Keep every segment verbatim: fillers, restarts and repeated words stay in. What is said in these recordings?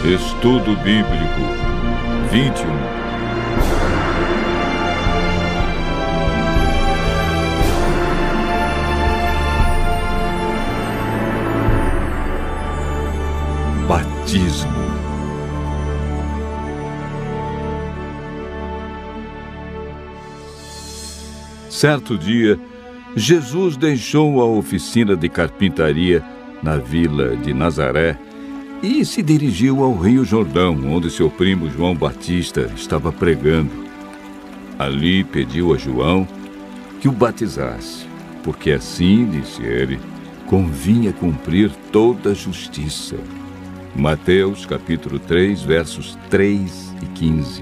Estudo Bíblico vinte e um. Batismo. Certo dia, Jesus deixou a oficina de carpintaria na vila de Nazaré e se dirigiu ao Rio Jordão, onde seu primo João Batista estava pregando. Ali pediu a João que o batizasse, porque assim, disse ele, convinha cumprir toda a justiça. Mateus capítulo três, versos três e quinze.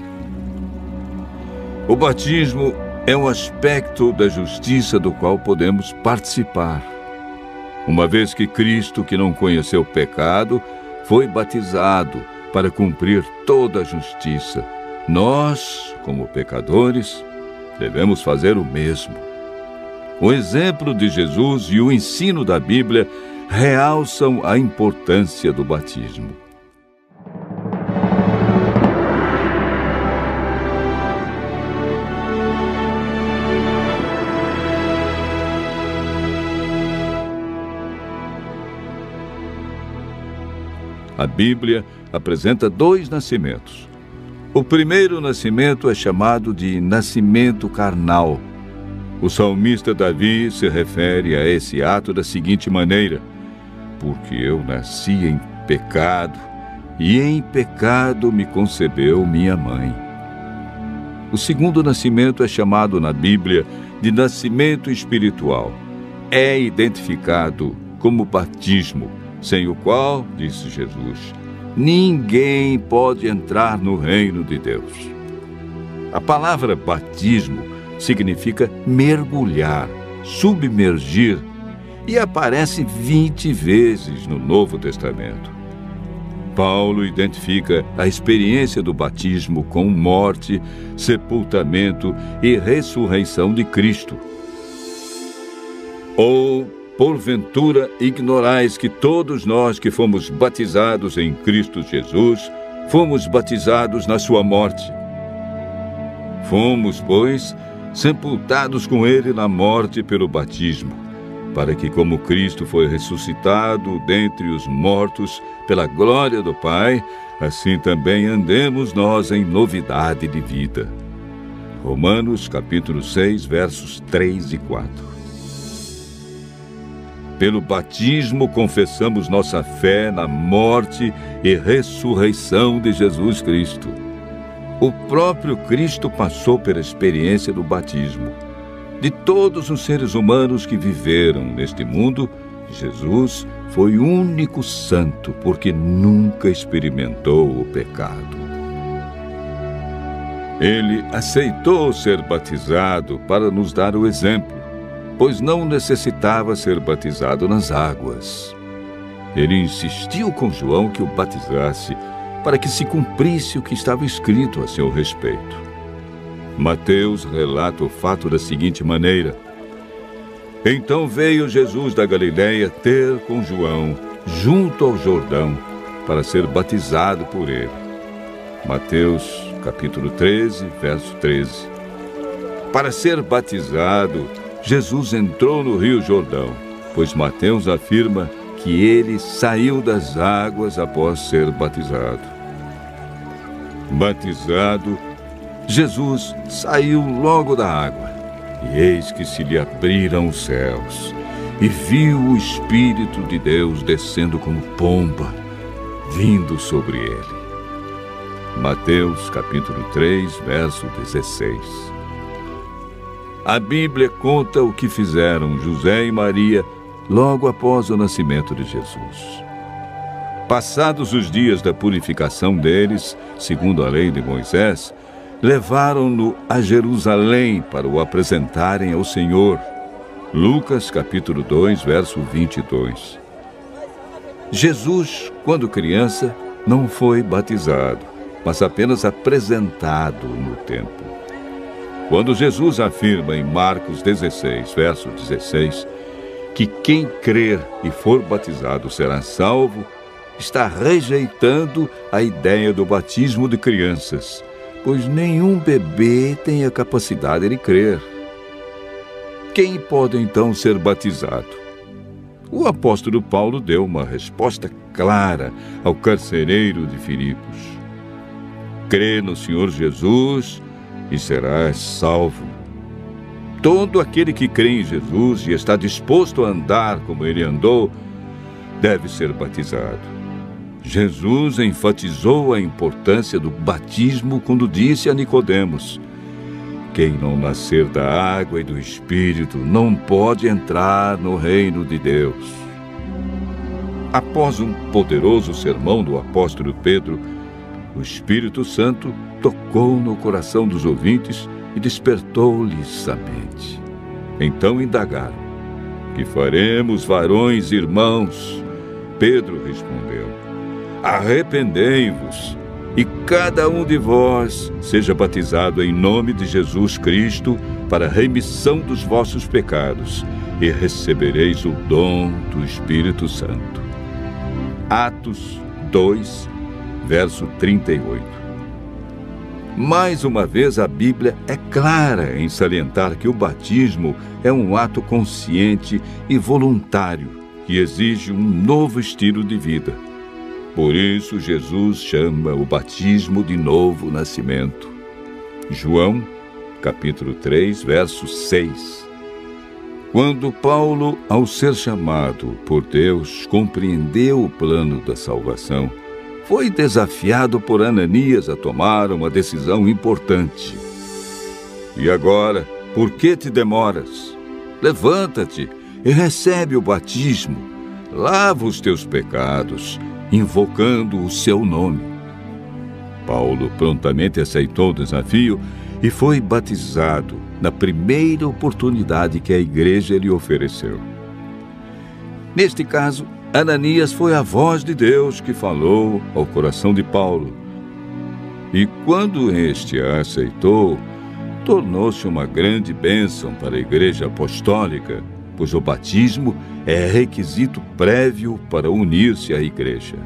O batismo é um aspecto da justiça do qual podemos participar. Uma vez que Cristo, que não conheceu pecado, foi batizado para cumprir toda a justiça, nós, como pecadores, devemos fazer o mesmo. O exemplo de Jesus e o ensino da Bíblia realçam a importância do batismo. A Bíblia apresenta dois nascimentos. O primeiro nascimento é chamado de nascimento carnal. O salmista Davi se refere a esse ato da seguinte maneira: porque eu nasci em pecado, e em pecado me concebeu minha mãe. O segundo nascimento é chamado na Bíblia de nascimento espiritual. É identificado como batismo, sem o qual, disse Jesus, ninguém pode entrar no reino de Deus. A palavra batismo significa mergulhar, submergir, e aparece vinte vezes no Novo Testamento. Paulo identifica a experiência do batismo com morte, sepultamento e ressurreição de Cristo. Ou, porventura, ignorais que todos nós que fomos batizados em Cristo Jesus, fomos batizados na sua morte. Fomos, pois, sepultados com ele na morte pelo batismo, para que, como Cristo foi ressuscitado dentre os mortos pela glória do Pai, assim também andemos nós em novidade de vida. Romanos capítulo seis, versos três e quatro. Pelo batismo confessamos nossa fé na morte e ressurreição de Jesus Cristo. O próprio Cristo passou pela experiência do batismo. De todos os seres humanos que viveram neste mundo, Jesus foi o único santo, porque nunca experimentou o pecado. Ele aceitou ser batizado para nos dar o exemplo, pois não necessitava ser batizado nas águas. Ele insistiu com João que o batizasse, para que se cumprisse o que estava escrito a seu respeito. Mateus relata o fato da seguinte maneira: então veio Jesus da Galileia ter com João, junto ao Jordão, para ser batizado por ele. Mateus capítulo treze, verso treze. Para ser batizado, Jesus entrou no Rio Jordão, pois Mateus afirma que ele saiu das águas após ser batizado. Batizado, Jesus saiu logo da água, e eis que se lhe abriram os céus, e viu o Espírito de Deus descendo como pomba, vindo sobre ele. Mateus capítulo três, verso dezesseis. A Bíblia conta o que fizeram José e Maria logo após o nascimento de Jesus. Passados os dias da purificação deles, segundo a lei de Moisés, levaram-no a Jerusalém para o apresentarem ao Senhor. Lucas capítulo dois, verso vinte e dois. Jesus, quando criança, não foi batizado, mas apenas apresentado no templo. Quando Jesus afirma em Marcos dezesseis, verso dezesseis, que quem crer e for batizado será salvo, está rejeitando a ideia do batismo de crianças, pois nenhum bebê tem a capacidade de crer. Quem pode então ser batizado? O apóstolo Paulo deu uma resposta clara ao carcereiro de Filipos: crê no Senhor Jesus e serás salvo. Todo aquele que crê em Jesus e está disposto a andar como ele andou, deve ser batizado. Jesus enfatizou a importância do batismo quando disse a Nicodemos: quem não nascer da água e do Espírito não pode entrar no reino de Deus. Após um poderoso sermão do apóstolo Pedro, o Espírito Santo tocou no coração dos ouvintes e despertou-lhes a mente. Então indagaram: que faremos, varões e irmãos? Pedro respondeu: arrependei-vos e cada um de vós seja batizado em nome de Jesus Cristo para a remissão dos vossos pecados, e recebereis o dom do Espírito Santo. Atos dois, verso trinta e oito. Mais uma vez, a Bíblia é clara em salientar que o batismo é um ato consciente e voluntário que exige um novo estilo de vida. Por isso, Jesus chama o batismo de novo nascimento. João, capítulo três, verso seis. Quando Paulo, ao ser chamado por Deus, compreendeu o plano da salvação, foi desafiado por Ananias a tomar uma decisão importante. E agora, por que te demoras? Levanta-te e recebe o batismo. Lava os teus pecados, invocando o seu nome. Paulo prontamente aceitou o desafio e foi batizado na primeira oportunidade que a igreja lhe ofereceu. Neste caso, Ananias foi a voz de Deus que falou ao coração de Paulo. E quando este a aceitou, tornou-se uma grande bênção para a igreja apostólica, pois o batismo é requisito prévio para unir-se à igreja.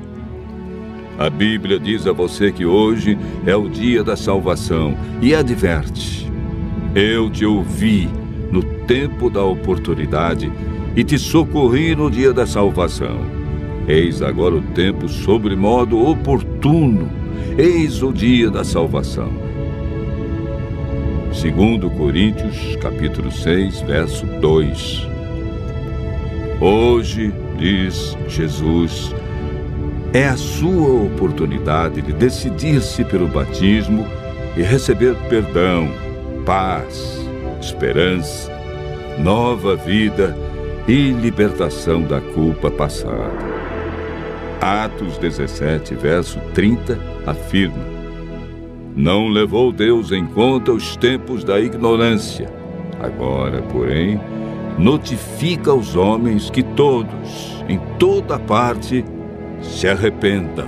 A Bíblia diz a você que hoje é o dia da salvação e adverte: eu te ouvi no tempo da oportunidade e te socorri no dia da salvação. Eis agora o tempo sobremodo oportuno, eis o dia da salvação. Segundo Coríntios, capítulo seis, verso dois. Hoje, diz Jesus, é a sua oportunidade de decidir-se pelo batismo e receber perdão, paz, esperança, nova vida e libertação da culpa passada. Atos dezessete, verso trinta, afirma: não levou Deus em conta os tempos da ignorância. Agora, porém, notifica aos homens que todos, em toda parte, se arrependam.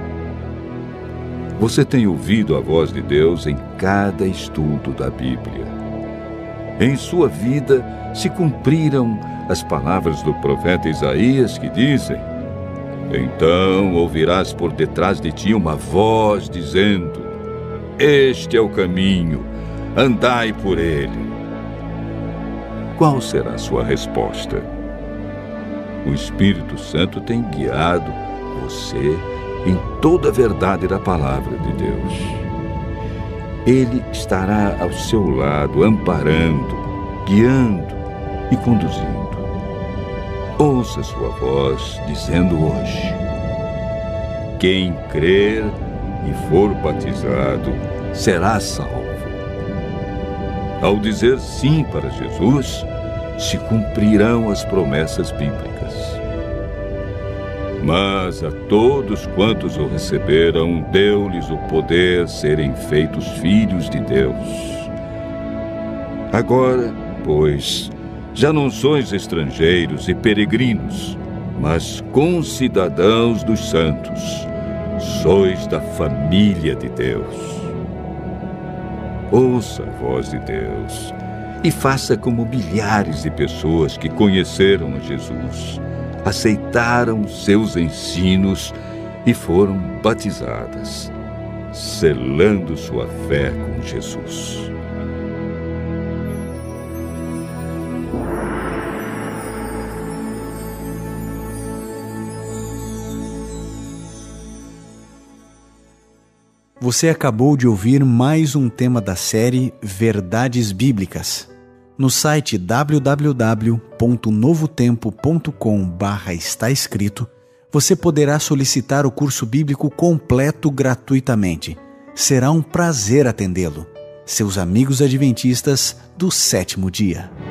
Você tem ouvido a voz de Deus em cada estudo da Bíblia. Em sua vida se cumpriram as palavras do profeta Isaías que dizem: então ouvirás por detrás de ti uma voz dizendo: este é o caminho, andai por ele. Qual será a sua resposta? O Espírito Santo tem guiado você em toda a verdade da palavra de Deus. Ele estará ao seu lado, amparando, guiando e conduzindo. Ouça sua voz dizendo hoje: quem crer e for batizado será salvo. Ao dizer sim para Jesus, se cumprirão as promessas bíblicas. Mas a todos quantos o receberam, deu-lhes o poder serem feitos filhos de Deus. Agora, pois, já não sois estrangeiros e peregrinos, mas concidadãos dos santos, sois da família de Deus. Ouça a voz de Deus e faça como milhares de pessoas que conheceram a Jesus, aceitaram seus ensinos e foram batizadas, selando sua fé com Jesus. Você acabou de ouvir mais um tema da série Verdades Bíblicas. No site w w w ponto novo tempo ponto com barra está escrito, você poderá solicitar o curso bíblico completo gratuitamente. Será um prazer atendê-lo. Seus amigos adventistas do sétimo dia.